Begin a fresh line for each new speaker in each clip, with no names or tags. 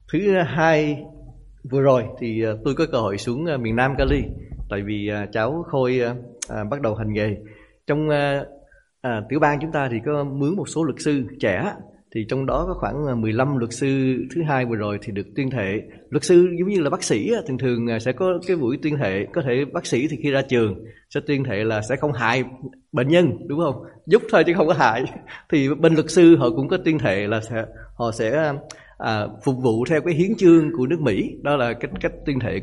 Thứ hai vừa rồi thì tôi có cơ hội xuống miền Nam Cali, tại vì cháu Khôi bắt đầu hành nghề. Trong tiểu bang chúng ta thì có mướn một số luật sư trẻ, thì trong đó có khoảng 15 luật sư thứ hai vừa rồi thì được tuyên thệ. Luật sư giống như là bác sĩ thường thường sẽ có cái buổi tuyên thệ. Có thể bác sĩ thì khi ra trường sẽ tuyên thệ là sẽ không hại bệnh nhân, đúng không? Giúp thôi chứ không có hại. Thì bên luật sư họ cũng có tuyên thệ là họ sẽ phục vụ theo cái hiến chương của nước Mỹ. Đó là cách tuyên thệ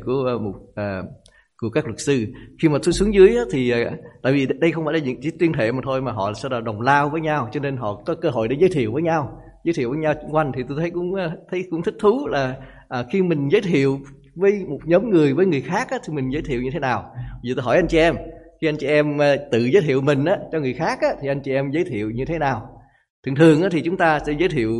của các luật sư. Khi mà tôi xuống dưới thì tại vì đây không phải là chỉ tuyên thệ mà thôi, mà họ sẽ là đồng lao với nhau, cho nên họ có cơ hội để giới thiệu với nhau quanh. Thì tôi thấy cũng thích thú là khi mình giới thiệu với một nhóm người với người khác thì mình giới thiệu như thế nào. Giờ tôi hỏi anh chị em, khi anh chị em tự giới thiệu mình cho người khác thì anh chị em giới thiệu như thế nào? Thường thì chúng ta sẽ giới thiệu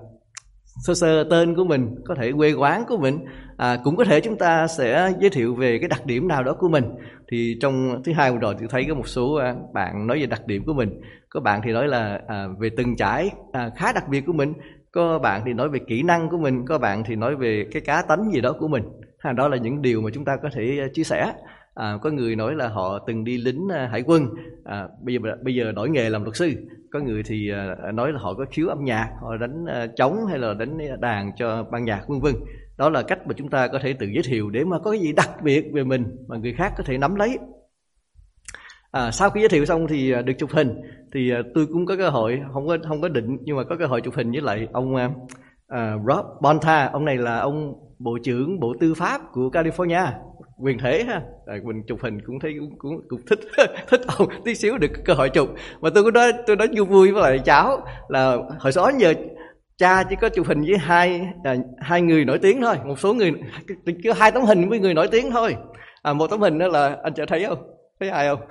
sơ tên của mình, có thể quê quán của mình, cũng có thể chúng ta sẽ giới thiệu về cái đặc điểm nào đó của mình. Thì trong thứ hai vừa rồi tôi thấy có một số bạn nói về đặc điểm của mình. Có bạn thì nói là về từng trải khá đặc biệt của mình, có bạn thì nói về kỹ năng của mình, có bạn thì nói về cái cá tánh gì đó của mình. Đó là những điều mà chúng ta có thể chia sẻ. Có người nói là họ từng đi lính hải quân, bây giờ đổi nghề làm luật sư. Có người thì nói là họ có khiếu âm nhạc, họ đánh trống hay là đánh đàn cho ban nhạc vân vân. Đó là cách mà chúng ta có thể tự giới thiệu để mà có cái gì đặc biệt về mình mà người khác có thể nắm lấy. Sau khi giới thiệu xong thì được chụp hình. Thì tôi cũng có cơ hội, không có định, nhưng mà có cơ hội chụp hình với lại ông Rob Bonta. Ông này là ông Bộ trưởng Bộ Tư pháp của California, quyền thể ha. Mình chụp hình cũng thấy cũng thích ông tí xíu, được cơ hội chụp. Mà tôi nói vui với lại cháu là hồi đó giờ cha chỉ có chụp hình với hai người nổi tiếng thôi. Một số người chỉ có 2 tấm hình với người nổi tiếng thôi. Một tấm hình đó là anh sẽ thấy không? Thấy ai không?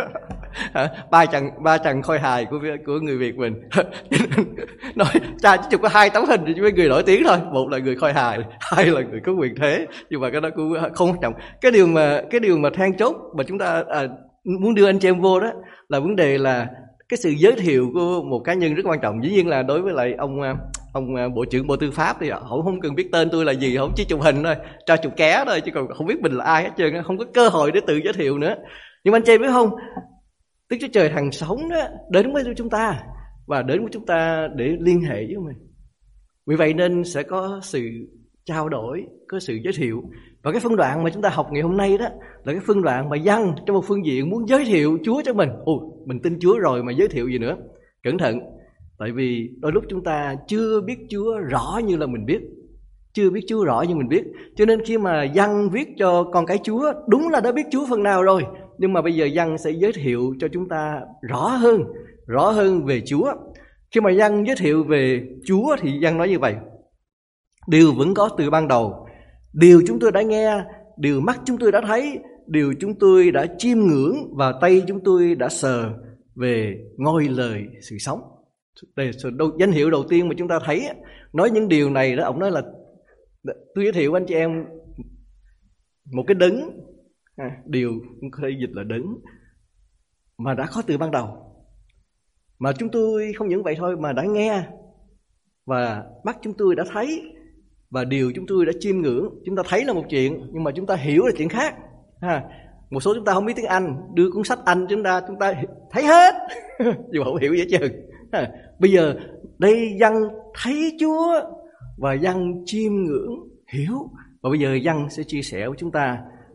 ba chàng Khôi hài của người Việt mình. Nói cha chỉ chụp có 2 tấm hình với người nổi tiếng thôi. Một là người Khôi hài, 2 là người có quyền thế. Nhưng mà cái đó cũng không quan trọng. Cái điều mà then chốt mà chúng ta muốn đưa anh chị em vô đó là vấn đề là cái sự giới thiệu của một cá nhân rất quan trọng. Dĩ nhiên là đối với lại ông Bộ trưởng Bộ Tư pháp thì họ không cần biết tên tôi là gì, họ chỉ chụp hình thôi, cho chụp ké thôi, chứ còn không biết mình là ai hết trơn, không có cơ hội để tự giới thiệu nữa. Nhưng mà anh chị biết không, Đức Chúa Trời hằng sống đó đến với chúng ta và đến với chúng ta để liên hệ với mình. Vì vậy nên sẽ có sự trao đổi, có sự giới thiệu. Và cái phân đoạn mà chúng ta học ngày hôm nay đó là cái phân đoạn mà Giăng trong một phương diện muốn giới thiệu Chúa cho mình. Mình tin Chúa rồi mà giới thiệu gì nữa? Cẩn thận, tại vì đôi lúc chúng ta chưa biết Chúa rõ như là mình biết, chưa biết Chúa rõ như mình biết. Cho nên khi mà Giăng viết cho con cái Chúa, đúng là đã biết Chúa phần nào rồi, nhưng mà bây giờ Giăng sẽ giới thiệu cho chúng ta rõ hơn về Chúa. Khi mà Giăng giới thiệu về Chúa thì Giăng nói như vậy: điều vẫn có từ ban đầu, điều chúng tôi đã nghe, điều mắt chúng tôi đã thấy, điều chúng tôi đã chiêm ngưỡng và tay chúng tôi đã sờ về ngôi lời sự sống. Đây là danh hiệu đầu tiên mà chúng ta thấy. Nói những điều này đó, ông nói là tôi giới thiệu anh chị em một cái đấng, điều có thể dịch là đấng mà đã có từ ban đầu, mà chúng tôi không những vậy thôi mà đã nghe và mắt chúng tôi đã thấy và điều chúng tôi đã chiêm ngưỡng. Chúng ta thấy là một chuyện, nhưng mà chúng ta hiểu là chuyện khác. Một số chúng ta không biết tiếng Anh, đưa cuốn sách Anh chúng ta thấy hết nhưng mà không hiểu gì hết trơn. Bây giờ đây Giăng thấy Chúa và Giăng chiêm ngưỡng, hiểu, và bây giờ Giăng sẽ chia sẻ với chúng ta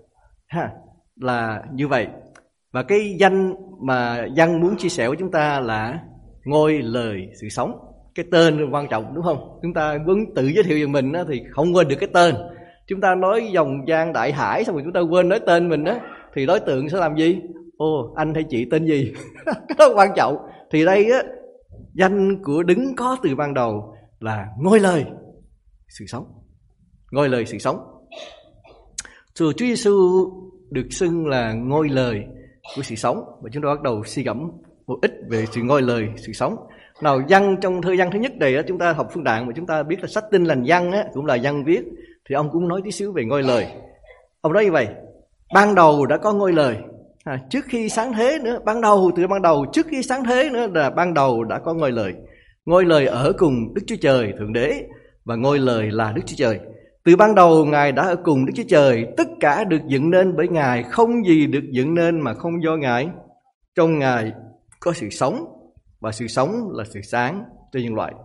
là như vậy. Và cái danh mà Giăng muốn chia sẻ với chúng ta là ngôi lời sự sống. Cái tên quan trọng, đúng không? Chúng ta muốn tự giới thiệu về mình thì không quên được cái tên. Chúng ta nói dòng Giang Đại Hải xong rồi chúng ta quên nói tên mình đó, thì đối tượng sẽ làm gì? Anh hay chị tên gì? Cái đó quan trọng. Thì đây á, danh của đấng có từ ban đầu là ngôi lời sự sống. Ngôi lời sự sống. Chúa Giêsu được xưng là ngôi lời của sự sống, và chúng ta bắt đầu suy gẫm một ít về sự ngôi lời sự sống. Nào, Giăng trong thời gian thứ nhất này chúng ta học phân đoạn mà chúng ta biết là sách Tin Lành Giăng cũng là Giăng viết, thì ông cũng nói tí xíu về ngôi lời. Ông nói như vậy: ban đầu đã có ngôi lời. Trước khi sáng thế nữa, từ ban đầu trước khi sáng thế nữa là ban đầu đã có ngôi lời. Ngôi lời ở cùng Đức Chúa Trời Thượng Đế, và ngôi lời là Đức Chúa Trời. Từ ban đầu Ngài đã ở cùng Đức Chúa Trời, tất cả được dựng nên bởi Ngài, không gì được dựng nên mà không do Ngài. Trong Ngài có sự sống, và sự sống là sự sáng cho nhân loại.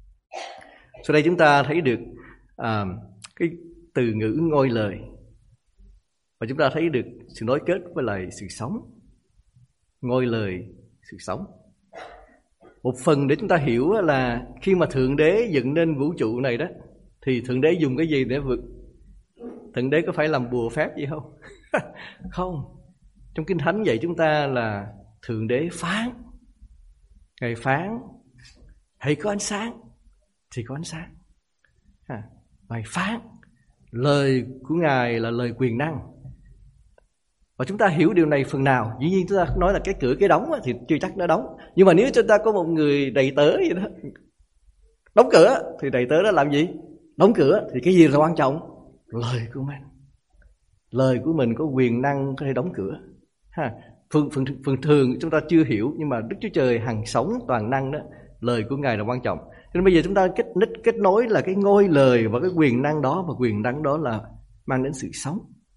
Sau đây chúng ta thấy được cái từ ngữ ngôi lời, và chúng ta thấy được sự nối kết với lại sự sống. Ngôi lời, sự sống. Một phần để chúng ta hiểu là khi mà Thượng Đế dựng nên vũ trụ này đó, thì Thượng Đế dùng cái gì để vượt? Thượng Đế có phải làm bùa phép gì không? Không. Trong Kinh Thánh dạy chúng ta là Thượng Đế phán. Ngài phán, hãy có ánh sáng thì có ánh sáng. Ngài phán, lời của Ngài là lời quyền năng. Và chúng ta hiểu điều này phần nào. Dĩ nhiên chúng ta nói là cái cửa cái đóng thì chưa chắc nó đóng. Nhưng mà nếu chúng ta có một người đầy tớ vậy đó, đóng cửa, thì đầy tớ đó làm gì? Đóng cửa. Thì cái gì là quan trọng? Lời của mình. Lời của mình có quyền năng có thể đóng cửa. Phần thường chúng ta chưa hiểu, nhưng mà Đức Chúa Trời hằng sống toàn năng đó, lời của Ngài là quan trọng. Cho nên bây giờ chúng ta kết nối là cái ngôi lời và cái quyền năng đó, và quyền năng đó là mang đến sự sống.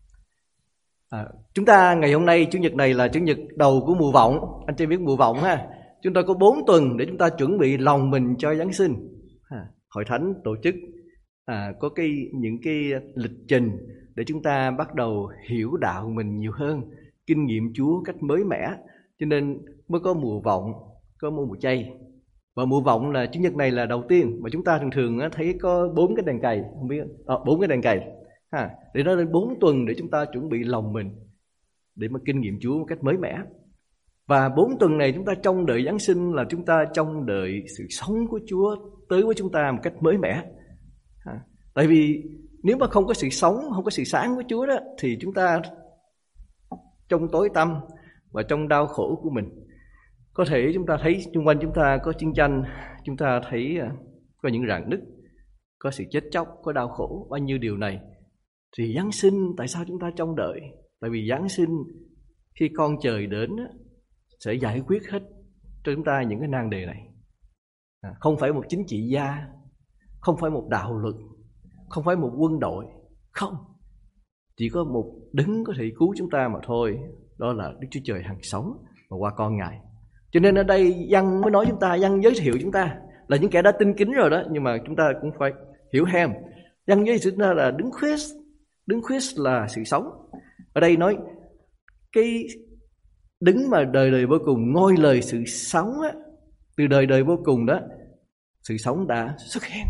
Chúng ta ngày hôm nay, Chủ nhật này là Chủ nhật đầu của mùa vọng. Anh chị biết mùa vọng ha. Chúng ta có 4 tuần để chúng ta chuẩn bị lòng mình cho Giáng sinh. Hội thánh tổ chức có những cái lịch trình để chúng ta bắt đầu hiểu đạo mình nhiều hơn, kinh nghiệm Chúa cách mới mẻ. Cho nên mới có mùa vọng, có mùa chay. Và mùa vọng là Chủ nhật này là đầu tiên, mà chúng ta thường thấy có 4 cái đèn cày, không biết 4 cái đèn cày. Để nói đến 4 tuần để chúng ta chuẩn bị lòng mình để mà kinh nghiệm Chúa một cách mới mẻ. Và 4 tuần này chúng ta trông đợi Giáng sinh là chúng ta trông đợi sự sống của Chúa tới với chúng ta một cách mới mẻ. Tại vì nếu mà không có sự sống, không có sự sáng của Chúa đó, thì chúng ta trong tối tăm và trong đau khổ của mình. Có thể chúng ta thấy xung quanh chúng ta có chiến tranh, chúng ta thấy có những rạn nứt, có sự chết chóc, có đau khổ, bao nhiêu điều này. Thì Giáng sinh tại sao chúng ta trông đợi? Tại vì Giáng sinh khi con trời đến sẽ giải quyết hết cho chúng ta những cái nan đề này. Không phải một chính trị gia, không phải một đạo luật, không phải một quân đội, không. Chỉ có một đấng có thể cứu chúng ta mà thôi. Đó là Đức Chúa Trời hằng sống và qua con Ngài. Cho nên ở đây Giăng mới nói chúng ta, Giăng giới thiệu chúng ta là những kẻ đã tin kính rồi đó, nhưng mà chúng ta cũng phải hiểu thêm. Giăng giới thiệu chúng ta là Đấng Christ. Đấng Christ là sự sống. Ở đây nói cái Đấng mà đời đời vô cùng, ngôi lời sự sống á, từ đời đời vô cùng đó, sự sống đã xuất hiện.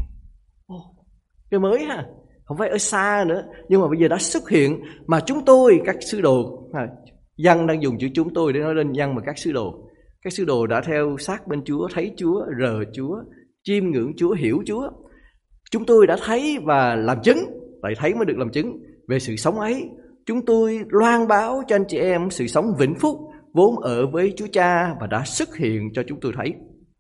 Cái mới ha, không phải ở xa nữa, nhưng mà bây giờ đã xuất hiện. Mà chúng tôi, các sứ đồ, Giăng đang dùng chữ chúng tôi để nói lên Giăng và các sứ đồ. Các sứ đồ đã theo sát bên Chúa, thấy Chúa, rờ Chúa, chiêm ngưỡng Chúa, hiểu Chúa. Chúng tôi đã thấy và làm chứng, tại thấy mới được làm chứng về sự sống ấy. Chúng tôi loan báo cho anh chị em sự sống vĩnh phúc vốn ở với Chúa Cha và đã xuất hiện cho chúng tôi thấy.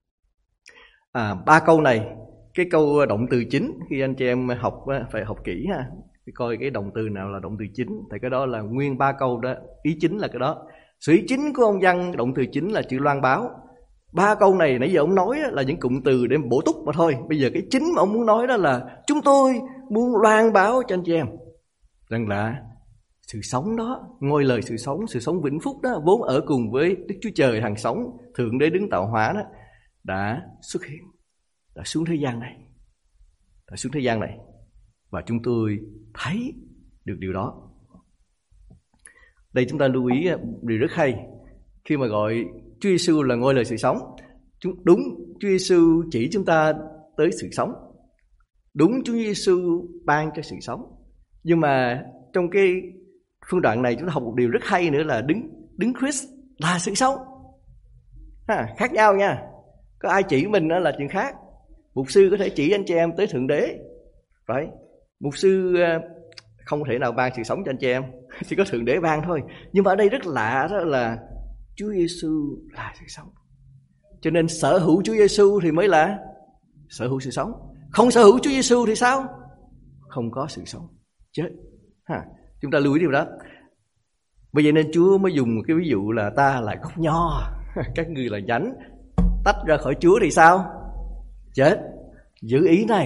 3 câu này, cái câu động từ chính, khi anh chị em học phải học kỹ ha, coi cái động từ nào là động từ chính, thì cái đó là nguyên 3 câu đó, ý chính là cái đó. Sự ý chính của ông Giăng, động từ chính là chữ loan báo. 3 câu này nãy giờ ông nói là những cụm từ để bổ túc mà thôi. Bây giờ cái chính mà ông muốn nói đó là chúng tôi muốn loan báo cho anh chị em rằng là sự sống đó, ngôi lời sự sống vĩnh phúc đó, vốn ở cùng với Đức Chúa Trời hằng sống, Thượng Đế đứng tạo hóa đó, đã xuất hiện, đã xuống thế gian này, và chúng tôi thấy được điều đó. Đây chúng ta lưu ý điều rất hay, khi mà gọi Chúa Giêsu là ngôi lời sự sống, đúng, Chúa Giêsu chỉ chúng ta tới sự sống, đúng, Chúa Giêsu ban cho sự sống. Nhưng mà trong cái phương đoạn này chúng ta học một điều rất hay nữa là Đấng Christ là sự sống. Khác nhau nha. Có ai chỉ mình đó là chuyện khác. Mục sư có thể chỉ anh chị em tới Thượng Đế, phải. Mục sư không thể nào ban sự sống cho anh chị em, chỉ có Thượng Đế ban thôi. Nhưng mà ở đây rất lạ đó là Chúa Giêsu là sự sống. Cho nên sở hữu Chúa Giêsu thì mới là sở hữu sự sống. Không sở hữu Chúa Giêsu thì sao? Không có sự sống, chết. Chúng ta lưu ý điều đó. Bởi vậy nên Chúa mới dùng cái ví dụ là ta là gốc nho, các ngươi là nhánh, tách ra khỏi Chúa thì sao? Chết. Giữ ý này,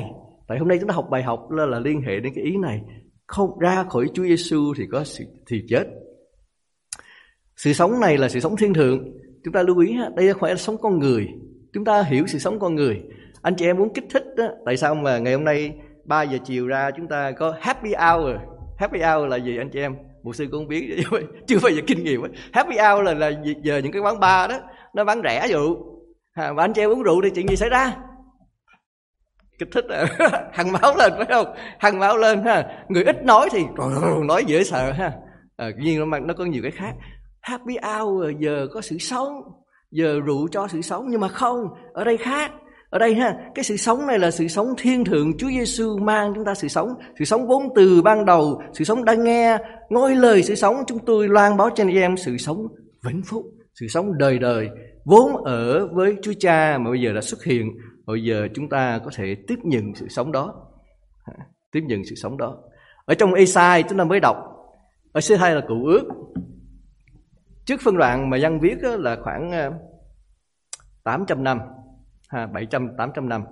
Tại hôm nay chúng ta học bài học là liên hệ đến cái ý này. Không ra khỏi Chúa Giêsu thì chết. Sự sống này là sự sống thiên thượng. Chúng ta lưu ý đây không phải là sống con người. Chúng ta hiểu sự sống con người. Anh chị em muốn kích thích đó, tại sao mà ngày hôm nay 3 giờ chiều ra chúng ta có happy hour. Happy hour là gì anh chị em? Mục sư cũng không biết, chưa bao giờ kinh nghiệm. Happy hour là giờ những cái quán bar đó nó bán rẻ rượu, và anh chị em uống rượu thì chuyện gì xảy ra? Kích thích hằng máu lên, phải không? Hằng máu lên ha. Người ít nói thì nói dễ sợ ha. Nhưng nó có nhiều cái khác. Happy hour giờ có sự sống, giờ rượu cho sự sống, nhưng mà không, ở đây khác. Ở đây ha, cái sự sống này là sự sống thiên thượng. Chúa Giêsu mang chúng ta sự sống vốn từ ban đầu, sự sống đã nghe ngôi lời sự sống. Chúng tôi loan báo cho anh em sự sống vĩnh phúc, sự sống đời đời vốn ở với Chúa Cha mà bây giờ đã xuất hiện. Bây giờ chúng ta có thể tiếp nhận sự sống đó. Tiếp nhận sự sống đó. Ở trong Ê-sai chúng ta mới đọc, ở Ê-sai là Cựu Ước. Trước phân đoạn mà Văn viết là khoảng 800 năm, 700-800 năm.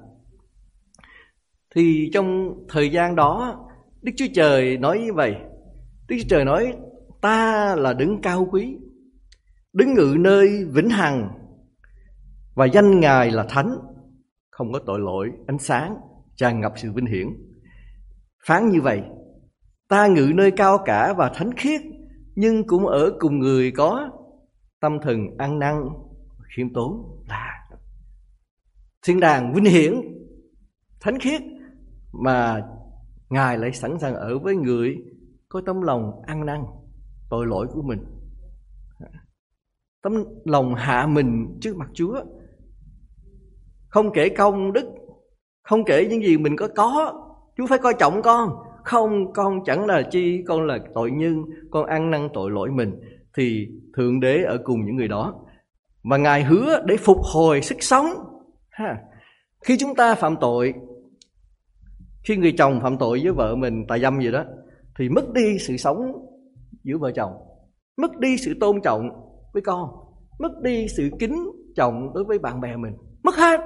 Thì trong thời gian đó, Đức Chúa Trời nói như vậy. Đức Chúa Trời nói, ta là đấng cao quý, đứng ngự nơi vĩnh hằng, và danh Ngài là thánh, không có tội lỗi, ánh sáng, tràn ngập sự vinh hiển. Phán như vậy, ta ngự nơi cao cả và thánh khiết, nhưng cũng ở cùng người có tâm thần ăn năn, khiêm tốn. Là thiên đàng vinh hiển, thánh khiết, mà Ngài lại sẵn sàng ở với người có tấm lòng ăn năn tội lỗi của mình, tấm lòng hạ mình trước mặt Chúa, không kể công đức, không kể những gì mình có. Chúa phải coi trọng con. Không, con chẳng là chi, con là tội nhân, con ăn năn tội lỗi mình. Thì Thượng Đế ở cùng những người đó. Và Ngài hứa để phục hồi sức sống. Khi chúng ta phạm tội, khi người chồng phạm tội với vợ mình, tà dâm gì đó, thì mất đi sự sống giữa vợ chồng, mất đi sự tôn trọng với con, mất đi sự kính trọng đối với bạn bè mình. Mất hết.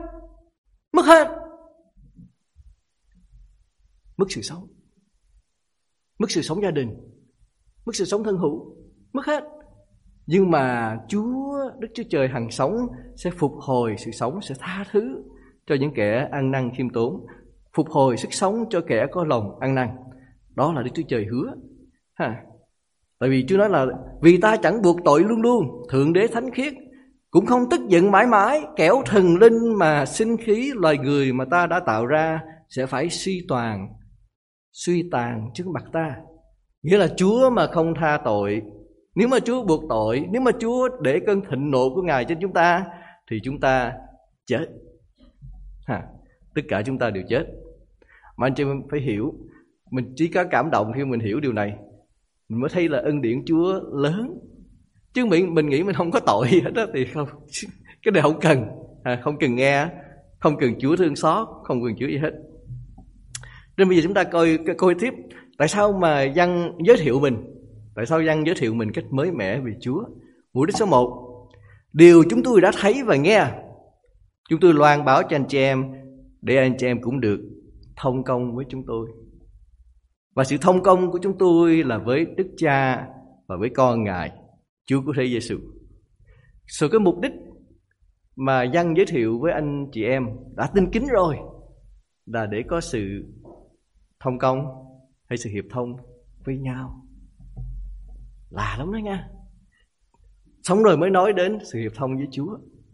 Mất sự sống, mất sự sống gia đình, mất sự sống thân hữu, mất hết. Nhưng mà Đức Chúa Trời hằng sống sẽ phục hồi sự sống, sẽ tha thứ cho những kẻ ăn năn khiêm tốn, phục hồi sức sống cho kẻ có lòng ăn năn. Đó là Đức Chúa Trời hứa. Tại vì Chúa nói là vì ta chẳng buộc tội luôn luôn, Thượng Đế thánh khiết, cũng không tức giận mãi mãi, kẻo thần linh mà sinh khí loài người mà ta đã tạo ra sẽ phải suy tàn trước mặt ta. Nghĩa là Chúa mà không tha tội, nếu mà Chúa buộc tội, nếu mà Chúa để cơn thịnh nộ của Ngài trên chúng ta, thì chúng ta chết. Tất cả chúng ta đều chết. Mà anh chị em phải hiểu, mình chỉ có cảm động khi mình hiểu điều này, mình mới thấy là ân điển Chúa lớn. Chứ mình nghĩ mình không có tội hết đó thì không. Cái này không cần, không cần nghe, không cần Chúa thương xót, không cần Chúa gì hết. Nên bây giờ chúng ta coi tiếp. Tại sao mà Giăng giới thiệu mình? Tại sao Giăng giới thiệu mình cách mới mẻ về Chúa? Mục đích số 1, điều chúng tôi đã thấy và nghe, chúng tôi loan báo cho anh chị em, để anh chị em cũng được thông công với chúng tôi. Và sự thông công của chúng tôi là với Đức Cha và với con Ngài, Chúa của Thế Giêsu. Cái mục đích mà Giăng giới thiệu với anh chị em đã tin kính rồi là để có sự thông công hay sự hiệp thông với nhau. Lạ lắm đó nha. Xong rồi mới nói đến sự hiệp thông với Chúa.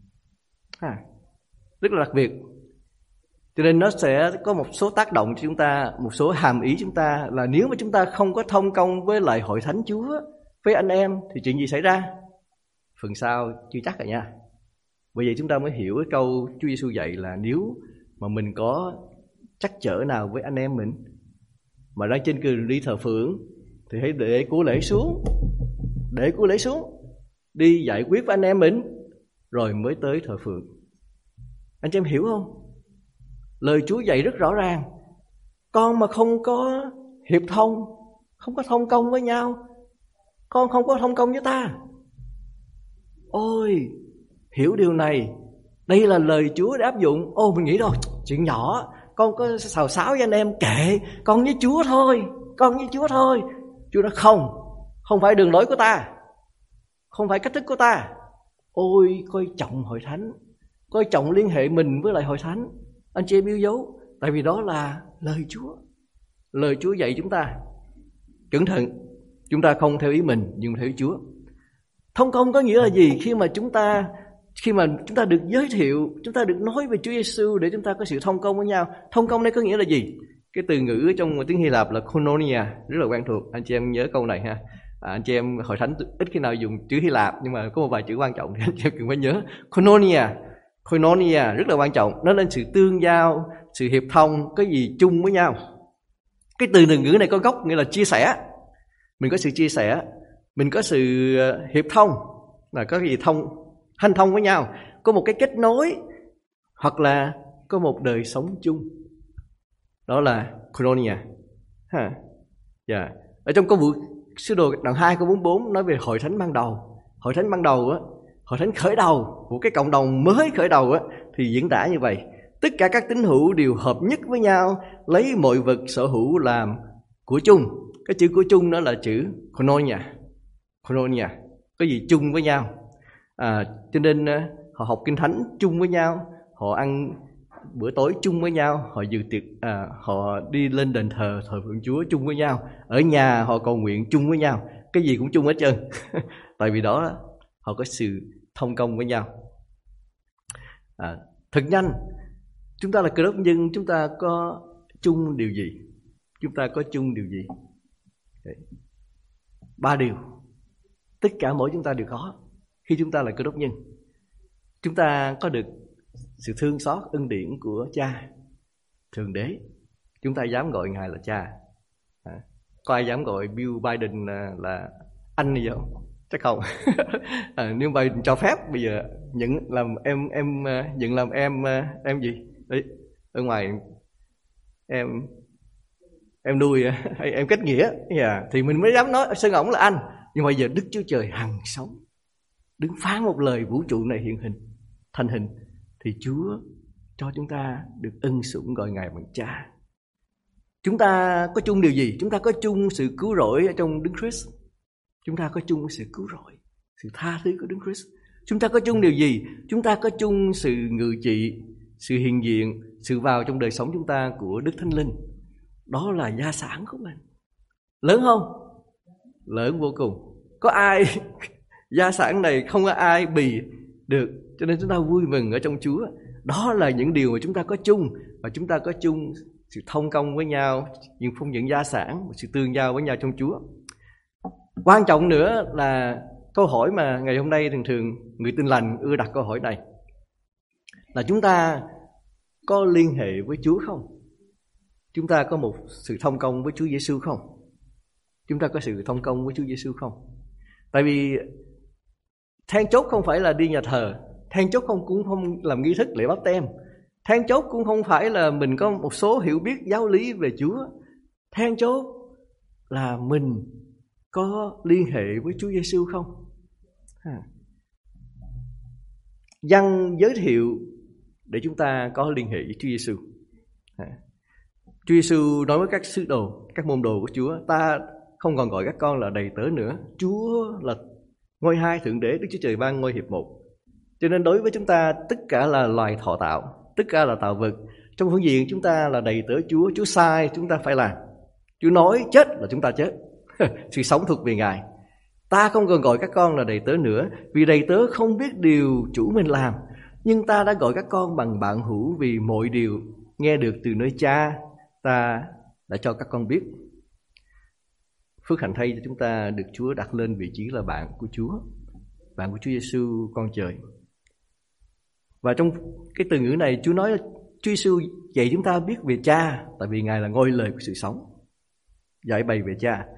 Rất là đặc biệt. Cho nên nó sẽ có một số tác động cho chúng ta, một số hàm ý chúng ta là nếu mà chúng ta không có thông công với lại hội thánh Chúa, với anh em, thì chuyện gì xảy ra? Phần sau chưa chắc rồi nha. Bởi vậy chúng ta mới hiểu cái câu Chúa Giêsu dạy là nếu mà mình có trắc trở nào với anh em mình mà đang trên đường đi thờ phượng, thì hãy để của lễ xuống, đi giải quyết với anh em mình, rồi mới tới thờ phượng. Anh chị em hiểu không? Lời Chúa dạy rất rõ ràng. Con mà không có hiệp thông, không có thông công với nhau, con không có thông công với ta. Ôi, hiểu điều này, đây là lời Chúa đã áp dụng. Mình nghĩ đâu, chuyện nhỏ, con có xào xáo với anh em, kệ, con với Chúa thôi, con với Chúa thôi. Chúa nói không phải đường lối của ta, không phải cách thức của ta. Ôi, coi trọng hội thánh, coi trọng liên hệ mình với lại hội thánh, anh chị em yêu dấu. Tại vì đó là lời Chúa. Lời Chúa dạy chúng ta cẩn thận, chúng ta không theo ý mình nhưng theo ý Chúa. Thông công có nghĩa là gì? Khi mà chúng ta được giới thiệu, chúng ta được nói về Chúa Giêsu để chúng ta có sự thông công với nhau. Thông công đây có nghĩa là gì? Cái từ ngữ trong tiếng Hy Lạp là koinonia, rất là quen thuộc. Anh chị em nhớ câu này ha. Anh chị em hội thánh ít khi nào dùng chữ Hy Lạp, nhưng mà có một vài chữ quan trọng thì anh chị em cần phải nhớ. Koinonia rất là quan trọng. Nó là sự tương giao, sự hiệp thông, có gì chung với nhau. Cái từ ngữ này có gốc nghĩa là chia sẻ. Mình có sự chia sẻ, mình có sự hiệp thông, là có cái gì hanh thông với nhau, có một cái kết nối, hoặc là có một đời sống chung. Đó là koinonia. Yeah. Ở trong câu vụ sứ đồ đoạn 2 câu 44 nói về hội thánh ban đầu. Hội thánh ban đầu á, hội thánh khởi đầu của cái cộng đồng mới khởi đầu á, thì diễn tả như vậy: tất cả các tín hữu đều hợp nhất với nhau, lấy mọi vật sở hữu làm của chung. Cái chữ của chung đó là chữ koinonia, có gì chung với nhau. Cho nên họ học kinh thánh chung với nhau, họ ăn bữa tối chung với nhau, họ dự tiệc, họ đi lên đền thờ thờ phượng Chúa chung với nhau, ở nhà họ cầu nguyện chung với nhau, cái gì cũng chung hết trơn. Tại vì đó họ có sự thông công với nhau. Thật nhanh, chúng ta là Cơ Đốc nhân, chúng ta có chung điều gì? Chúng ta có chung điều gì? 3 điều. Tất cả mỗi chúng ta đều có. Khi chúng ta là Cơ Đốc nhân, chúng ta có được sự thương xót ân điển của Cha Thượng Đế. Chúng ta dám gọi Ngài là Cha. Có ai dám gọi Bill Biden là anh gì không? Chắc không. Nếu Biden cho phép bây giờ nhận làm em gì đấy ở ngoài, em nuôi hay em kết nghĩa, thì mình mới dám nói xưng ổng là anh. Nhưng mà giờ Đức Chúa Trời hằng sống, đứng phán một lời, vũ trụ này hiện hình thành hình, thì Chúa cho chúng ta được ân sủng gọi Ngài bằng Cha. Chúng ta có chung điều gì? Chúng ta có chung sự cứu rỗi ở trong Đấng Christ. Chúng ta có chung sự cứu rỗi, sự tha thứ của Đấng Christ. Chúng ta có chung điều gì? Chúng ta có chung sự ngự trị, sự hiện diện, sự vào trong đời sống chúng ta của Đức Thánh Linh. Đó là gia sản của mình. Lớn không? Lớn vô cùng. Có ai gia sản này không có ai bì được. Cho nên chúng ta vui mừng ở trong Chúa. Đó là những điều mà chúng ta có chung. Và chúng ta có chung sự thông công với nhau, nhưng không những gia sản, sự tương giao với nhau trong Chúa. Quan trọng nữa là câu hỏi mà ngày hôm nay thường người Tin Lành ưa đặt câu hỏi này, là chúng ta có liên hệ với Chúa không? Chúng ta có một sự thông công với Chúa Giêsu không? Chúng ta có sự thông công với Chúa Giêsu không? Tại vì then chốt không phải là đi nhà thờ, then chốt cũng không làm nghi thức lễ báp tem, then chốt cũng không phải là mình có một số hiểu biết giáo lý về Chúa. Then chốt là mình có liên hệ với Chúa Giêsu không? Giăng giới thiệu để chúng ta có liên hệ với Chúa Giêsu. Chúa Giêsu nói với các sứ đồ, các môn đồ của Chúa: ta không còn gọi các con là đầy tớ nữa. Chúa là ngôi hai thượng đế, Đức Chúa Trời ban ngôi hiệp một. Cho nên đối với chúng ta, tất cả là loài thọ tạo, tất cả là tạo vật. Trong phương diện chúng ta là đầy tớ Chúa. Chúa sai chúng ta phải làm, Chúa nói chết là chúng ta chết. Sự sống thuộc về Ngài. Ta không còn gọi các con là đầy tớ nữa, vì đầy tớ không biết điều chủ mình làm. Nhưng ta đã gọi các con bằng bạn hữu, vì mọi điều nghe được từ nơi Cha ta đã cho các con biết. Phước hạnh thay cho chúng ta được Chúa đặt lên vị trí là bạn của Chúa, bạn của Chúa Giêsu con trời. Và trong cái từ ngữ này Chúa nói là Chúa Giêsu dạy chúng ta biết về Cha, tại vì Ngài là ngôi lời của sự sống, giải bày về Cha.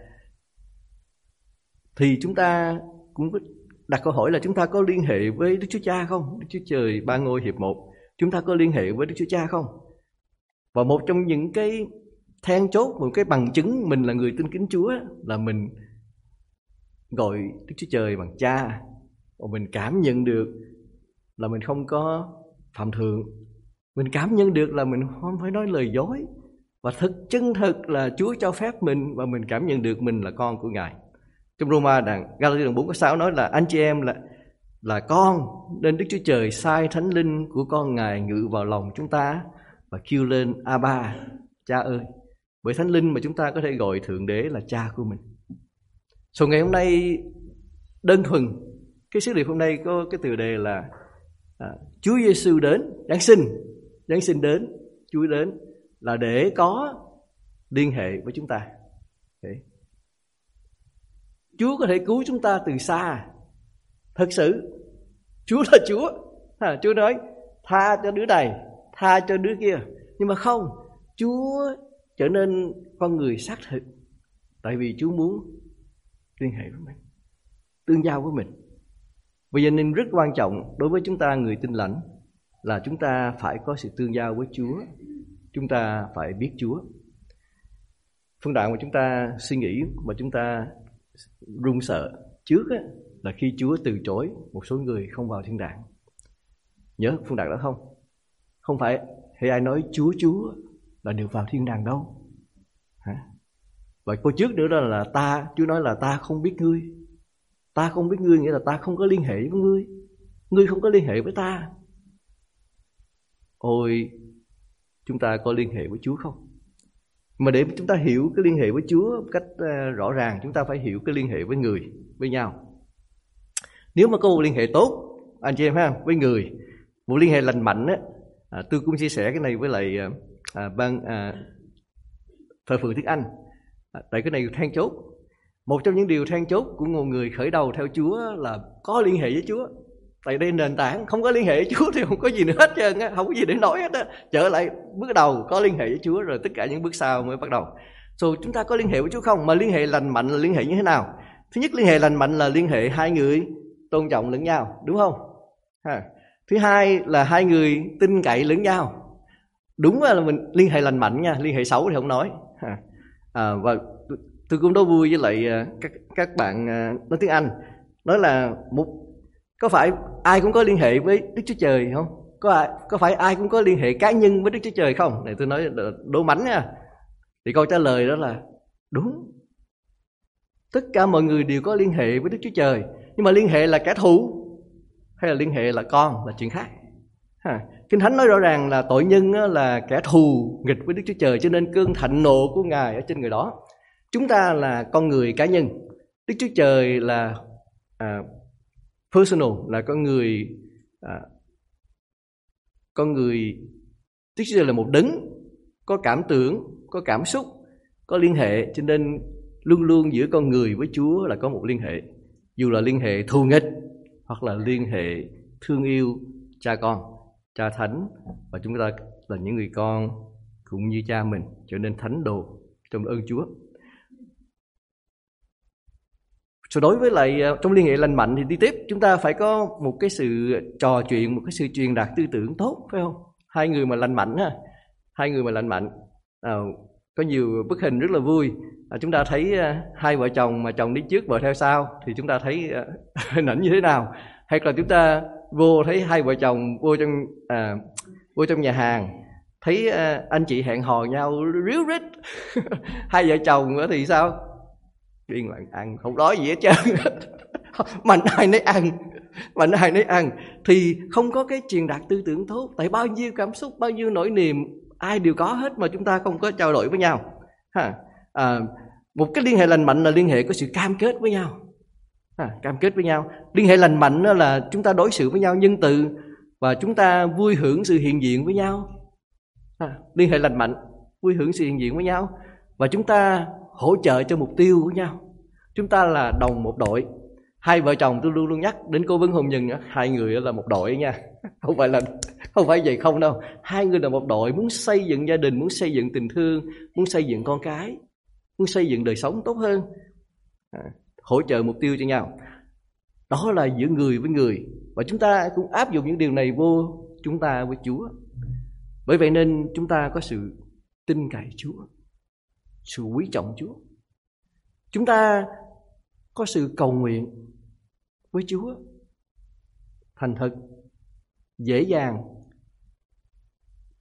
Thì chúng ta cũng đặt câu hỏi là chúng ta có liên hệ với Đức Chúa Cha không? Đức Chúa Trời ba ngôi hiệp một. Chúng ta có liên hệ với Đức Chúa Cha không? Và một trong những cái then chốt, một cái bằng chứng mình là người tin kính Chúa là mình gọi Đức Chúa Trời bằng Cha. Và mình cảm nhận được là mình không có phạm thượng, Mình cảm nhận được là mình không phải nói lời dối, và chân thực là Chúa cho phép mình, và mình cảm nhận được mình là con của Ngài. Trong Roma Galatia đoạn 4 câu 6 nói là anh chị em là con, nên Đức Chúa Trời sai Thánh Linh của con Ngài ngự vào lòng chúng ta và kêu lên Abba, Cha ơi. Bởi Thánh Linh mà chúng ta có thể gọi Thượng Đế là Cha của mình. Ngày hôm nay đơn thuần, cái sứ điệp hôm nay có cái tựa đề là Chúa Giêsu đến, Giáng sinh đến, Chúa đến là để có liên hệ với chúng ta. Chúa có thể cứu chúng ta từ xa. Thật sự Chúa là Chúa. Chúa nói tha cho đứa này, tha cho đứa kia. Nhưng mà không, Chúa trở nên con người xác thực, tại vì Chúa muốn liên hệ với mình, tương giao với mình. Vì vậy nên rất quan trọng đối với chúng ta người Tin Lành là chúng ta phải có sự tương giao với Chúa. Chúng ta phải biết Chúa. Phân đoạn mà chúng ta suy nghĩ mà chúng ta run sợ trước là khi Chúa từ chối một số người không vào thiên đàng. Nhớ phân đoạn đó không? Không phải hay ai nói Chúa là được vào thiên đàng đâu. Và câu trước nữa đó là Chúa nói là ta không biết ngươi. Ta không biết ngươi nghĩa là ta không có liên hệ với ngươi. Ngươi không có liên hệ với ta. Ôi, chúng ta có liên hệ với Chúa không? Mà để chúng ta hiểu cái liên hệ với Chúa một cách rõ ràng, chúng ta phải hiểu cái liên hệ với người, với nhau. Nếu mà có một liên hệ tốt, anh chị em với người, một liên hệ lành mạnh tôi cũng chia sẻ cái này với lại ban thờ phượng tiếng Anh. Tại cái này then chốt. Một trong những điều then chốt của một người khởi đầu theo Chúa là có liên hệ với Chúa. Tại đây nền tảng, không có liên hệ với Chúa thì không có gì nữa hết trơn á, không có gì để nói hết á. Trở lại bước đầu có liên hệ với Chúa, rồi tất cả những bước sau mới bắt đầu. Chúng ta có liên hệ với Chúa không? Mà liên hệ lành mạnh là liên hệ như thế nào? Thứ nhất, liên hệ lành mạnh là liên hệ hai người tôn trọng lẫn nhau, đúng không? Thứ hai là hai người tin cậy lẫn nhau. Đúng là mình liên hệ lành mạnh nha, liên hệ xấu thì không nói. Và tôi cũng đố vui với lại các bạn nói tiếng Anh, nói là có phải ai cũng có liên hệ với Đức Chúa Trời không? Có phải ai cũng có liên hệ cá nhân với Đức Chúa Trời không? Này tôi nói đố mánh nha. Thì câu trả lời đó là đúng. Tất cả mọi người đều có liên hệ với Đức Chúa Trời. Nhưng mà liên hệ là kẻ thù hay là liên hệ là con là chuyện khác. Kinh Thánh nói rõ ràng là tội nhân là kẻ thù nghịch với Đức Chúa Trời, cho nên cơn thạnh nộ của Ngài ở trên người đó. Chúng ta là con người cá nhân. Đức Chúa Trời là personal, là con người Đức Chúa Trời là một đấng có cảm tưởng, có cảm xúc, có liên hệ, cho nên luôn luôn giữa con người với Chúa là có một liên hệ, dù là liên hệ thù nghịch hoặc là liên hệ thương yêu cha con, cha thánh, và chúng ta là những người con cũng như cha mình, trở nên thánh đồ trong ơn Chúa. Đối với lại trong liên hệ lành mạnh thì đi tiếp chúng ta phải có một cái sự trò chuyện, một cái sự truyền đạt tư tưởng tốt, phải không? Hai người mà lành mạnh có nhiều bức hình rất là vui. Chúng ta thấy hai vợ chồng mà chồng đi trước vợ theo sau thì chúng ta thấy hình ảnh như thế nào? Hay là chúng ta thấy hai vợ chồng vô trong nhà hàng, thấy anh chị hẹn hò nhau ríu rít. Hai vợ chồng thì sao? Điên loạn ăn, không nói gì hết trơn. Mạnh ai nấy ăn thì không có cái truyền đạt tư tưởng tốt. Tại bao nhiêu cảm xúc, bao nhiêu nỗi niềm ai đều có hết mà chúng ta không có trao đổi với nhau. Một cái liên hệ lành mạnh là liên hệ có sự cam kết với nhau. Cam kết với nhau. Liên hệ lành mạnh đó là chúng ta đối xử với nhau nhân từ và chúng ta vui hưởng sự hiện diện với nhau. Liên hệ lành mạnh, vui hưởng sự hiện diện với nhau, và chúng ta hỗ trợ cho mục tiêu của nhau. Chúng ta là đồng một đội. Hai vợ chồng tôi luôn luôn nhắc đến cố vấn hôn nhân, hai người là một đội nha. Không phải vậy không đâu. Hai người là một đội, muốn xây dựng gia đình, muốn xây dựng tình thương, muốn xây dựng con cái, muốn xây dựng đời sống tốt hơn, hỗ trợ mục tiêu cho nhau. Đó là giữa người với người. Và chúng ta cũng áp dụng những điều này vô chúng ta với Chúa. Bởi vậy nên chúng ta có sự tin cậy Chúa, sự quý trọng Chúa. Chúng ta có sự cầu nguyện với Chúa thành thật, dễ dàng,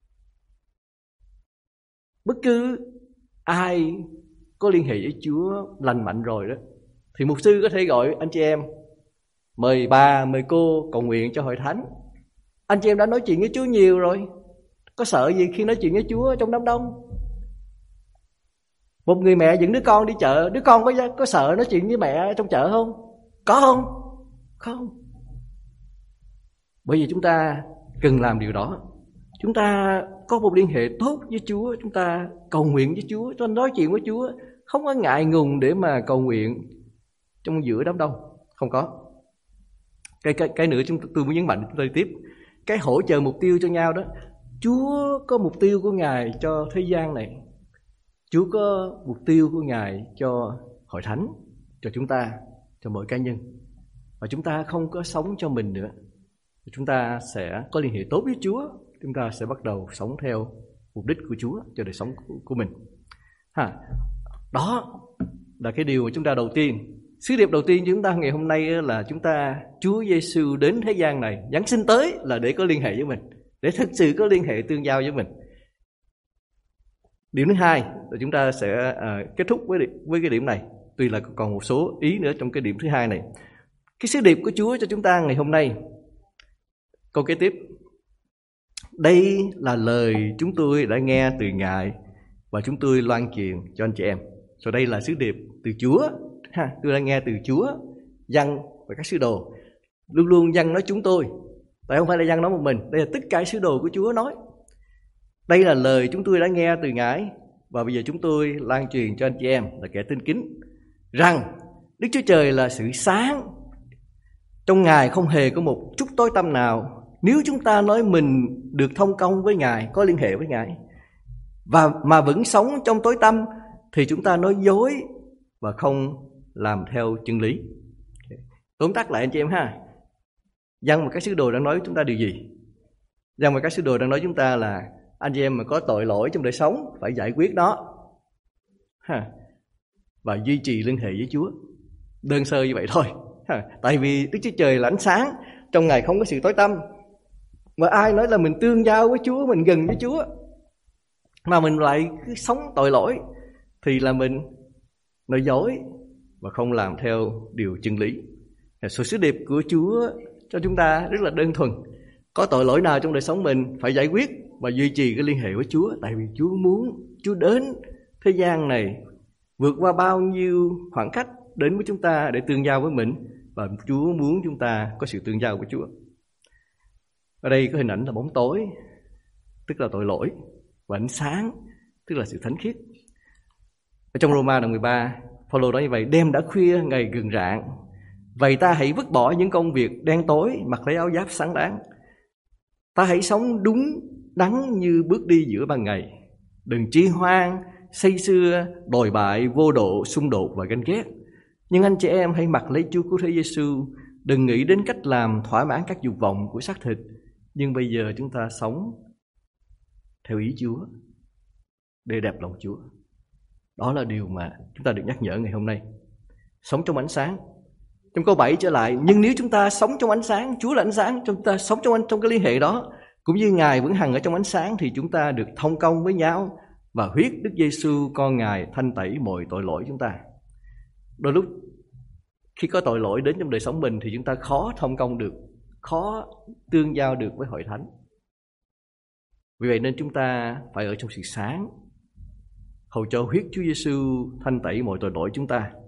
Bất cứ ai có liên hệ với Chúa lành mạnh rồi đó, thì mục sư có thể gọi anh chị em, mời bà, mời cô cầu nguyện cho hội thánh. Anh chị em đã nói chuyện với Chúa nhiều rồi, có sợ gì khi nói chuyện với Chúa trong đám đông? Một người mẹ dẫn đứa con đi chợ, đứa con có sợ nói chuyện với mẹ trong chợ không? Có không? Không. Bởi vì chúng ta cần làm điều đó. Chúng ta có một liên hệ tốt với Chúa, chúng ta cầu nguyện với Chúa, chúng ta nói chuyện với Chúa, không có ngại ngùng để mà cầu nguyện trong giữa đám đông, không có. Cái nữa tôi muốn nhấn mạnh chúng tôi tiếp, cái hỗ trợ mục tiêu cho nhau đó. Chúa có mục tiêu của Ngài cho thế gian này, Chúa có mục tiêu của Ngài cho hội thánh, cho chúng ta, cho mỗi cá nhân. Và chúng ta không có sống cho mình nữa, chúng ta sẽ có liên hệ tốt với Chúa, chúng ta sẽ bắt đầu sống theo mục đích của Chúa cho đời sống của mình. Đó là cái điều mà chúng ta đầu tiên. Sứ điệp đầu tiên của chúng ta ngày hôm nay là Chúa Giêsu đến thế gian này, Giáng sinh tới là để có liên hệ với mình, để thực sự có liên hệ tương giao với mình. Điểm thứ hai là chúng ta sẽ kết thúc với cái điểm này, tuy là còn một số ý nữa trong cái điểm thứ hai này. Cái sứ điệp của Chúa cho chúng ta ngày hôm nay, câu kế tiếp: đây là lời chúng tôi đã nghe từ Ngài và chúng tôi loan truyền cho anh chị em. Rồi đây là sứ điệp từ Chúa. Tôi đã nghe từ Chúa, Giăng và các sứ đồ. Luôn luôn Giăng nói chúng tôi, tại không phải là Giăng nói một mình. Đây là tất cả sứ đồ của Chúa nói. Đây là lời chúng tôi đã nghe từ Ngài và bây giờ chúng tôi loan truyền cho anh chị em là kẻ tin kính, rằng Đức Chúa Trời là sự sáng, trong Ngài không hề có một chút tối tăm nào. Nếu chúng ta nói mình được thông công với Ngài, có liên hệ với Ngài, và mà vẫn sống trong tối tăm, thì chúng ta nói dối và không làm theo chân lý. Tóm tắt lại anh chị em ha, Giăng và các sứ đồ đang nói chúng ta điều gì? Giăng và các sứ đồ đang nói chúng ta là anh chị em mà có tội lỗi trong đời sống phải giải quyết nó và duy trì liên hệ với Chúa. Đơn sơ như vậy thôi. Tại vì Đức Chúa Trời là ánh sáng, trong Ngài không có sự tối tăm. Mà ai nói là mình tương giao với Chúa, mình gần với Chúa, mà mình lại cứ sống tội lỗi, thì là mình nói dối và không làm theo điều chân lý. Sự sứ điệp của Chúa cho chúng ta rất là đơn thuần. Có tội lỗi nào trong đời sống mình phải giải quyết và duy trì cái liên hệ với Chúa. Tại vì Chúa đến thế gian này, vượt qua bao nhiêu khoảng cách đến với chúng ta để tương giao với mình, và Chúa muốn chúng ta có sự tương giao với Chúa. Ở đây có hình ảnh là bóng tối, tức là tội lỗi, và ánh sáng, tức là sự thánh khiết. Ở trong Roma đoạn 13, Phaolô nói như vậy: đêm đã khuya, ngày gần rạng, vậy ta hãy vứt bỏ những công việc đen tối, mặc lấy áo giáp sáng đáng. Ta hãy sống đúng đắn như bước đi giữa ban ngày. Đừng chi hoang, say sưa, đồi bại, vô độ, xung đột và ganh ghét. Nhưng anh chị em hãy mặc lấy Chúa Cứu Thế Giêsu. Đừng nghĩ đến cách làm thỏa mãn các dục vọng của xác thịt, nhưng bây giờ chúng ta sống theo ý Chúa để đẹp lòng Chúa. Đó là điều mà chúng ta được nhắc nhở ngày hôm nay. Sống trong ánh sáng. Trong câu 7 trở lại: nhưng nếu chúng ta sống trong ánh sáng, Chúa là ánh sáng, chúng ta sống trong cái liên hệ đó, cũng như Ngài vững hằng ở trong ánh sáng, thì chúng ta được thông công với nhau, và huyết Đức Giêsu con Ngài thanh tẩy mọi tội lỗi chúng ta. Đôi lúc khi có tội lỗi đến trong đời sống mình thì chúng ta khó thông công được, khó tương giao được với hội thánh. Vì vậy nên chúng ta phải ở trong sự sáng, hầu cho huyết Chúa Giêsu thanh tẩy mọi tội lỗi chúng ta.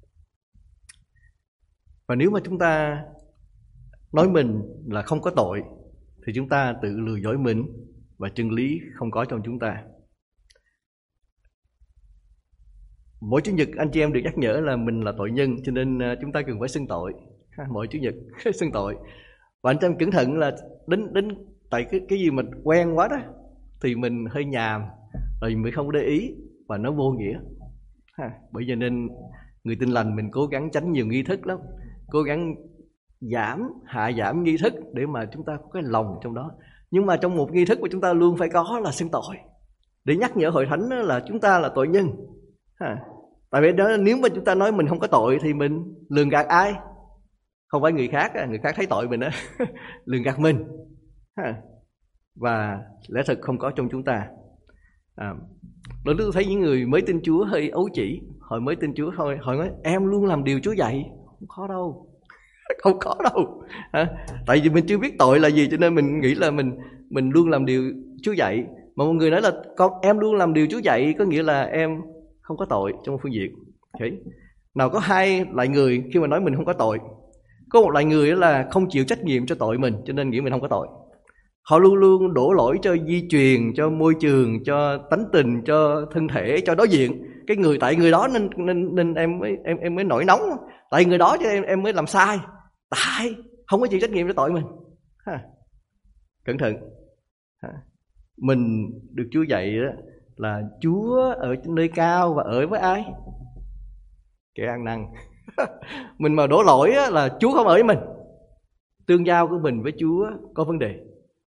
Và nếu mà chúng ta nói mình là không có tội, thì chúng ta tự lừa dối mình và chân lý không có trong chúng ta. Mỗi Chủ nhật anh chị em được nhắc nhở là mình là tội nhân, cho nên chúng ta cần phải xưng tội. Mỗi Chủ nhật xưng tội. Và anh chị em cẩn thận là đến tại cái gì mình quen quá đó thì mình hơi nhàm, rồi mình không để ý và nó vô nghĩa. Bởi vậy nên người tin lành mình cố gắng tránh nhiều nghi thức lắm, cố gắng hạ giảm nghi thức để mà chúng ta có cái lòng trong đó. Nhưng mà trong một nghi thức của chúng ta luôn phải có là xưng tội, để nhắc nhở hội thánh là chúng ta là tội nhân. Tại vì đó, nếu mà chúng ta nói mình không có tội thì mình lường gạt ai? Không phải người khác thấy tội mình đó. Lường gạt mình. Và lẽ thật không có trong chúng ta. Đôi lúc tôi thấy những người mới tin Chúa hơi ấu chỉ. Hồi mới tin Chúa thôi, họ nói em luôn làm điều Chúa dạy. Không khó đâu. Không có đâu. Tại vì mình chưa biết tội là gì, cho nên mình nghĩ là mình luôn làm điều Chúa dạy. Mà một người nói là con em luôn làm điều Chúa dạy, có nghĩa là em không có tội trong một phương diện. Okay. Nào có hai loại người khi mà nói mình không có tội. Có một loại người là không chịu trách nhiệm cho tội mình, cho nên nghĩ mình không có tội. Họ luôn luôn đổ lỗi cho di truyền, cho môi trường, cho tánh tình, cho thân thể, cho đối diện. Cái người tại người đó nên em mới nổi nóng. Tại người đó cho em mới làm sai. Tại không có chịu trách nhiệm cho tội mình. Cẩn thận. Mình được Chúa dạy đó là Chúa ở nơi cao và ở với ai? Kẻ ăn năn. Mình mà đổ lỗi là Chúa không ở với mình. Tương giao của mình với Chúa có vấn đề.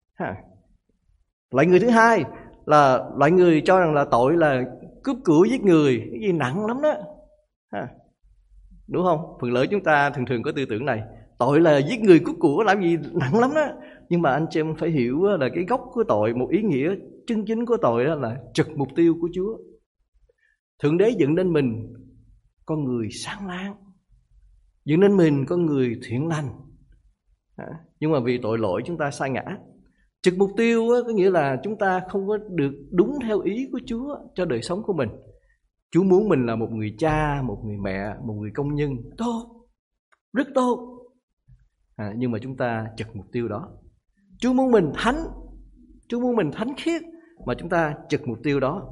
Loại người thứ hai là loại người cho rằng là tội là cướp của giết người, cái gì nặng lắm đó. Đúng không? Phần lớn chúng ta thường có tư tưởng này. Tội là giết người cướp của làm gì nặng lắm đó. Nhưng mà anh chị em phải hiểu là cái gốc của tội, một ý nghĩa chân chính của tội đó là trật mục tiêu của Chúa. Thượng Đế dựng nên mình con người sáng láng, dựng nên mình con người thiện lành. Nhưng mà vì tội lỗi chúng ta sa ngã. Trực mục tiêu có nghĩa là chúng ta không có được đúng theo ý của Chúa cho đời sống của mình. Chúa muốn mình là một người cha, một người mẹ, một người công nhân tốt, rất tốt. Nhưng mà chúng ta chật mục tiêu đó. Chúa muốn mình thánh, Chúa muốn mình thánh khiết, mà chúng ta chật mục tiêu đó.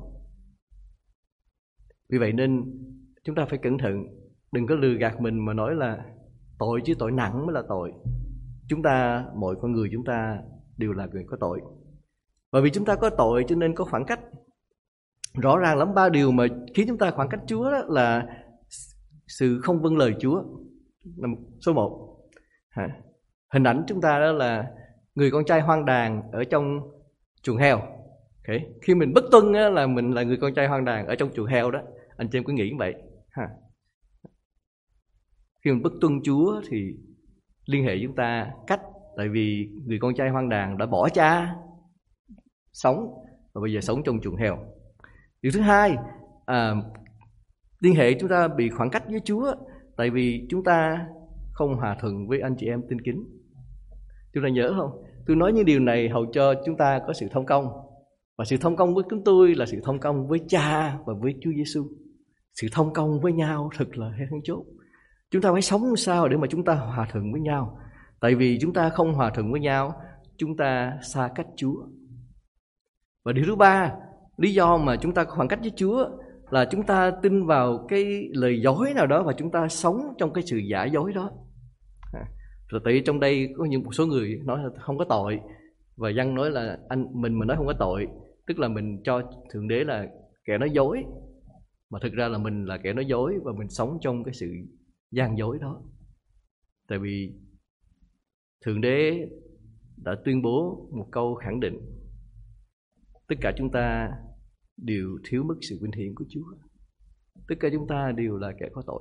Vì vậy nên chúng ta phải cẩn thận, đừng có lừa gạt mình mà nói là tội chứ tội nặng mới là tội. Chúng ta, mọi con người chúng ta đều là người có tội. Và vì chúng ta có tội cho nên có khoảng cách. Rõ ràng lắm 3 điều mà khiến chúng ta khoảng cách Chúa đó là sự không vâng lời Chúa. Số 1. Hình ảnh chúng ta đó là người con trai hoang đàn ở trong chuồng heo. Okay. Khi mình bất tuân là mình là người con trai hoang đàn ở trong chuồng heo đó. Anh chị em cứ nghĩ như vậy. Khi mình bất tuân Chúa thì liên hệ chúng ta cách. Tại vì người con trai hoang đàn đã bỏ cha sống và bây giờ sống trong chuồng heo. Điều thứ hai, liên hệ chúng ta bị khoảng cách với Chúa. Tại vì chúng ta không hòa thuận với anh chị em tin kính. Chúng ta nhớ không? Tôi nói những điều này hầu cho chúng ta có sự thông công. Và sự thông công với chúng tôi là sự thông công với Cha và với Chúa Giêsu. Sự thông công với nhau thật là then chốt. Chúng ta phải sống sao để mà chúng ta hòa thuận với nhau. Tại vì chúng ta không hòa thuận với nhau, chúng ta xa cách Chúa. Và điều thứ ba, lý do mà chúng ta có khoảng cách với Chúa là chúng ta tin vào cái lời dối nào đó và chúng ta sống trong cái sự giả dối đó. Rồi tại trong đây có một số người nói là không có tội, và dân nói là mình mà nói không có tội, tức là mình cho Thượng Đế là kẻ nói dối, mà thực ra là mình là kẻ nói dối và mình sống trong cái sự gian dối đó. Tại vì Thượng Đế đã tuyên bố một câu khẳng định: tất cả chúng ta đều thiếu mất sự vinh hiển của Chúa. Tất cả chúng ta đều là kẻ có tội.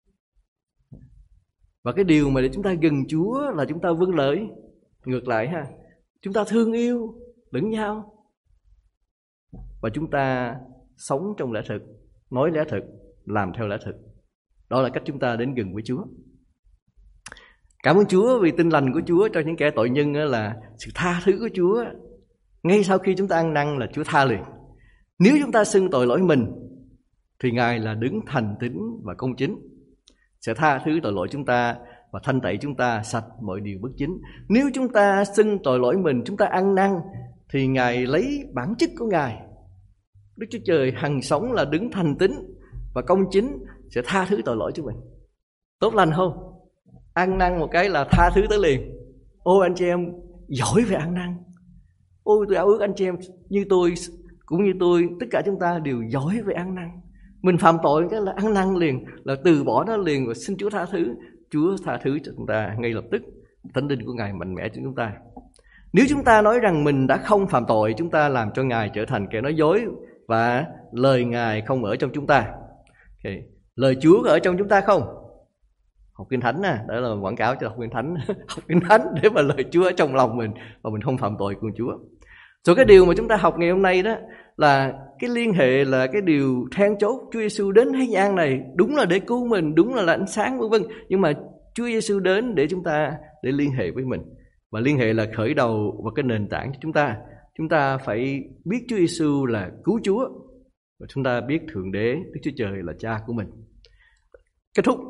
Và cái điều mà để chúng ta gần Chúa là chúng ta vâng lời. Ngược lại chúng ta thương yêu lẫn nhau. Và chúng ta sống trong lẽ thực, nói lẽ thực, làm theo lẽ thực. Đó là cách chúng ta đến gần với Chúa. Cảm ơn Chúa vì tin lành của Chúa cho những kẻ tội nhân là sự tha thứ của Chúa. Ngay sau khi chúng ta ăn năn là Chúa tha liền. Nếu chúng ta xưng tội lỗi mình thì Ngài là đứng thành tín và công chính, sẽ tha thứ tội lỗi chúng ta và thanh tẩy chúng ta sạch mọi điều bất chính. Nếu chúng ta xưng tội lỗi mình, chúng ta ăn năn thì Ngài lấy bản chất của Ngài, Đức Chúa Trời hằng sống là đứng thành tín và công chính, sẽ tha thứ tội lỗi cho mình. Tốt lành không? Ăn năn một cái là tha thứ tới liền. Ôi anh chị em giỏi về ăn năn. Ôi tôi ao ước anh chị em như tôi, cũng như tôi, tất cả chúng ta đều giỏi về ăn năn. Mình phạm tội cái là ăn năn liền, là từ bỏ nó liền và xin Chúa tha thứ. Chúa tha thứ cho chúng ta ngay lập tức. Thánh linh của Ngài mạnh mẽ cho chúng ta. Nếu chúng ta nói rằng mình đã không phạm tội, chúng ta làm cho Ngài trở thành kẻ nói dối và lời Ngài không ở trong chúng ta. Okay. Lời Chúa có ở trong chúng ta không? Học Kinh Thánh đó là quảng cáo cho học Kinh Thánh. Học Kinh Thánh để mà lời Chúa ở trong lòng mình và mình không phạm tội cùng Chúa. Rồi cái điều mà chúng ta học ngày hôm nay đó là cái liên hệ là cái điều then chốt. Chúa Giêsu đến thế gian này đúng là để cứu mình, đúng là ánh sáng vân vân, nhưng mà Chúa Giêsu đến để chúng ta để liên hệ với mình. Và liên hệ là khởi đầu và cái nền tảng cho chúng ta. Chúng ta phải biết Chúa Giêsu là cứu Chúa, và chúng ta biết Thượng Đế Đức Chúa Trời là Cha của mình. Kết thúc.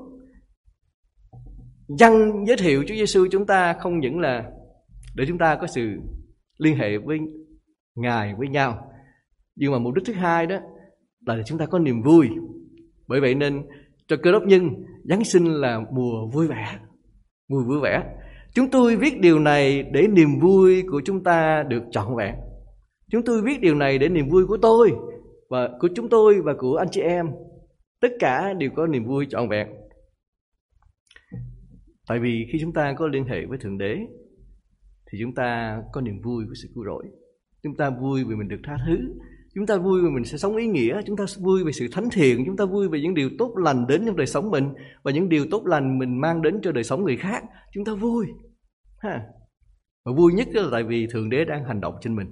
Dân giới thiệu Chúa Giêsu chúng ta không những là để chúng ta có sự liên hệ với Ngài, với nhau, nhưng mà mục đích thứ hai đó là để chúng ta có niềm vui. Bởi vậy nên cho Cơ Đốc nhân, Giáng sinh là mùa vui vẻ. Mùa vui vẻ. Chúng tôi viết điều này để niềm vui của chúng ta được trọn vẹn. Chúng tôi viết điều này để niềm vui của tôi và của chúng tôi và của anh chị em, tất cả đều có niềm vui trọn vẹn. Tại vì khi chúng ta có liên hệ với Thượng Đế thì chúng ta có niềm vui của sự cứu rỗi. Chúng ta vui vì mình được tha thứ. Chúng ta vui vì mình sẽ sống ý nghĩa. Chúng ta vui vì sự thánh thiện. Chúng ta vui vì những điều tốt lành đến trong đời sống mình, và những điều tốt lành mình mang đến cho đời sống người khác. Chúng ta vui. Và vui nhất là tại vì Thượng Đế đang hành động trên mình.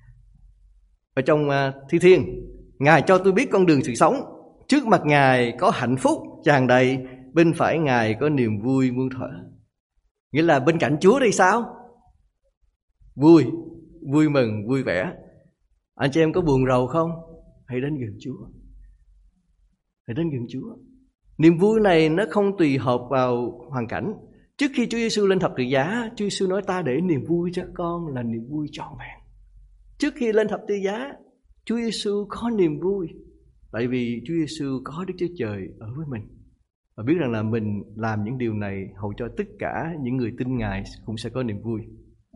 Ở trong Thi Thiên, Ngài cho tôi biết con đường sự sống. Trước mặt Ngài có hạnh phúc tràn đầy, bên phải Ngài có niềm vui muôn thuở. Nghĩa là bên cạnh Chúa đây sao? Vui, vui mừng, vui vẻ. Anh chị em có buồn rầu không? Hãy đến gần Chúa. Hãy đến gần Chúa. Niềm vui này nó không tùy thuộc vào hoàn cảnh. Trước khi Chúa Giêsu lên thập tự giá, Chúa Giêsu nói ta để niềm vui cho con là niềm vui trọn vẹn. Trước khi lên thập tự giá, Chúa Giêsu có niềm vui, tại vì Chúa Giêsu có Đức Chúa Trời ở với mình, và biết rằng là mình làm những điều này hầu cho tất cả những người tin Ngài cũng sẽ có niềm vui.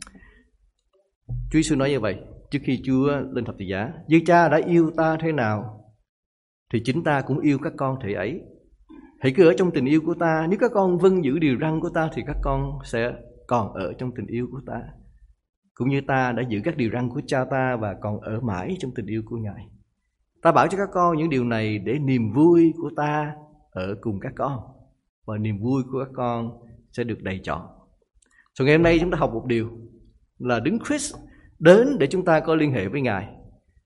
Chúa Giêsu nói như vậy trước khi Chúa lên thập tự giá: như Cha đã yêu ta thế nào thì chính ta cũng yêu các con thể ấy. Hãy cứ ở trong tình yêu của ta. Nếu các con vâng giữ điều răn của ta thì các con sẽ còn ở trong tình yêu của ta, cũng như ta đã giữ các điều răn của Cha ta và còn ở mãi trong tình yêu của Ngài. Ta bảo cho các con những điều này để niềm vui của ta ở cùng các con, và niềm vui của các con sẽ được đầy trọn. Rồi ngày hôm nay chúng ta học một điều là Đấng Christ đến để chúng ta có liên hệ với Ngài.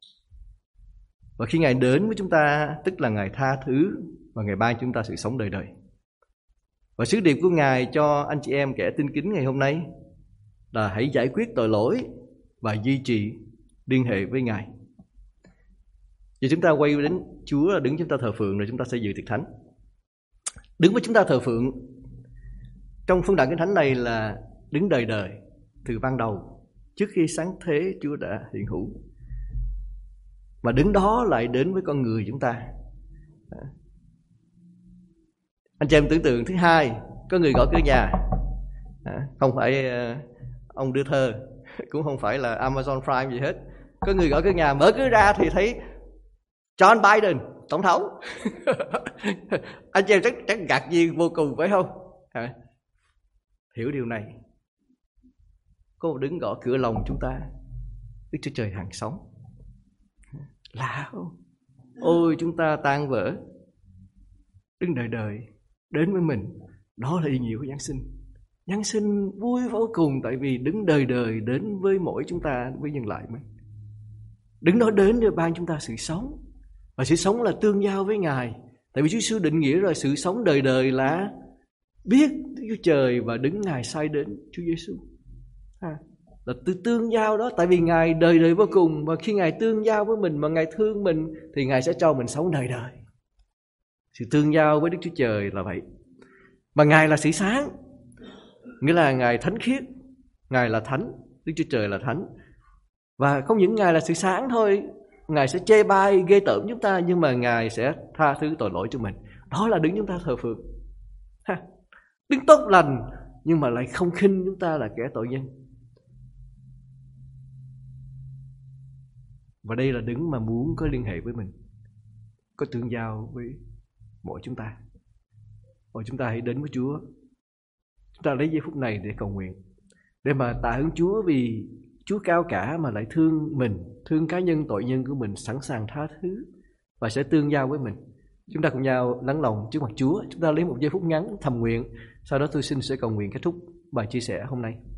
Và khi Ngài đến với chúng ta, tức là Ngài tha thứ và Ngài ban chúng ta sự sống đời đời. Và sứ điệp của Ngài cho anh chị em kẻ tin kính ngày hôm nay là hãy giải quyết tội lỗi và duy trì liên hệ với Ngài. Giờ chúng ta quay đến Chúa là đứng chúng ta thờ phượng, rồi chúng ta sẽ dự tiệc thánh. Đứng với chúng ta thờ phượng trong phương đoạn kinh thánh này là đứng đời đời, từ ban đầu, trước khi sáng thế Chúa đã hiện hữu. Và đứng đó lại đến với con người chúng ta. Anh chị em tưởng tượng thứ hai, có người gõ cửa nhà. Không phải ông đưa thơ, cũng không phải là Amazon Prime gì hết. Có người gõ cửa nhà, mở cửa ra thì thấy John Biden, tổng thống. Anh chị em chắc ngạc nhiên vô cùng, phải không? Hiểu điều này. Có một đứng gõ cửa lòng chúng ta, Đức Chúa Trời hằng sống. Lạ không? Ôi chúng ta tan vỡ, đứng đời đời đến với mình. Đó là ý nghĩa của Giáng sinh. Giáng sinh vui vô cùng, tại vì đứng đời đời đến với mỗi chúng ta, với nhân loại mình. Đứng đó đến để ban chúng ta sự sống. Và sự sống là tương giao với Ngài. Tại vì Chúa Giêsu định nghĩa rồi, sự sống đời đời là biết Đức Chúa Trời và đứng Ngài sai đến Chúa Giêsu. Là tương giao đó. Tại vì Ngài đời đời vô cùng, và khi Ngài tương giao với mình mà Ngài thương mình thì Ngài sẽ cho mình sống đời đời. Sự tương giao với Đức Chúa Trời là vậy. Mà Ngài là sự sáng, nghĩa là Ngài thánh khiết, Ngài là thánh, Đức Chúa Trời là thánh. Và không những Ngài là sự sáng thôi, Ngài sẽ chê bai ghê tởm chúng ta, nhưng mà Ngài sẽ tha thứ tội lỗi cho mình. Đó là đứng chúng ta thờ phượng. Đứng tốt lành nhưng mà lại không khinh chúng ta là kẻ tội nhân. Và đây là đứng mà muốn có liên hệ với mình, có tương giao với mỗi chúng ta. Và chúng ta hãy đến với Chúa. Chúng ta lấy giây phút này để cầu nguyện, để mà tạ ơn Chúa vì Chúa cao cả mà lại thương mình, thương cá nhân tội nhân của mình, sẵn sàng tha thứ và sẽ tương giao với mình. Chúng ta cùng nhau lắng lòng trước mặt Chúa. Chúng ta lấy một giây phút ngắn thầm nguyện, sau đó tôi xin sẽ cầu nguyện kết thúc bài chia sẻ hôm nay.